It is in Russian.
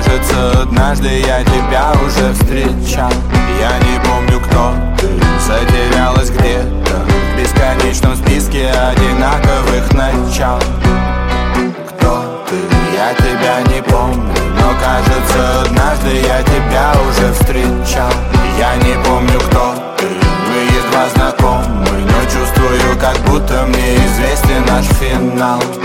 кажется, однажды я тебя уже встречал. Я не помню, кто ты, затерялась где-то в бесконечном списке одинаковых начал. Кто ты? Я тебя не помню, но кажется, однажды я тебя уже встречал. Я не помню, кто ты, мы едва знакомы, но чувствую, как будто мне известен наш финал.